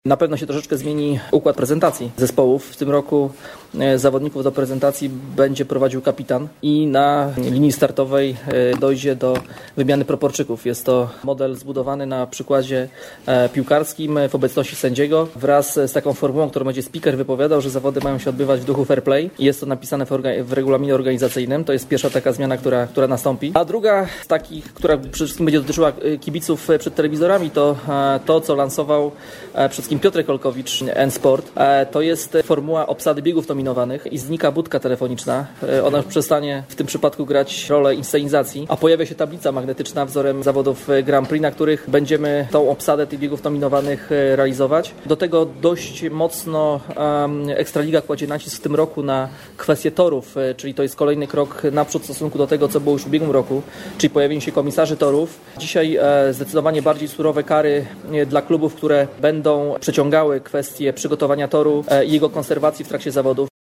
Na pewno się troszeczkę zmieni układ prezentacji zespołów. W tym roku zawodników do prezentacji będzie prowadził kapitan i na linii startowej dojdzie do wymiany proporczyków. Jest to model zbudowany na przykładzie piłkarskim w obecności sędziego wraz z taką formułą, którą będzie speaker wypowiadał, że zawody mają się odbywać w duchu fair play. Jest to napisane w regulaminie organizacyjnym. To jest pierwsza taka zmiana, która nastąpi. A druga z takich, która przede wszystkim będzie dotyczyła kibiców przed telewizorami, to co lansował przede wszystkim Piotrek Olkowicz, N-Sport. To jest formuła obsady biegów nominowanych i znika budka telefoniczna. Ona przestanie w tym przypadku grać rolę inscenizacji, a pojawia się tablica magnetyczna wzorem zawodów Grand Prix, na których będziemy tą obsadę tych biegów nominowanych realizować. Do tego dość mocno Ekstraliga kładzie nacisk w tym roku na kwestię torów, czyli to jest kolejny krok naprzód w stosunku do tego, co było już w ubiegłym roku, czyli pojawienie się komisarzy torów. Dzisiaj zdecydowanie bardziej surowe kary dla klubów, które będą przeciągały kwestię przygotowania toru i jego konserwacji w trakcie zawodów.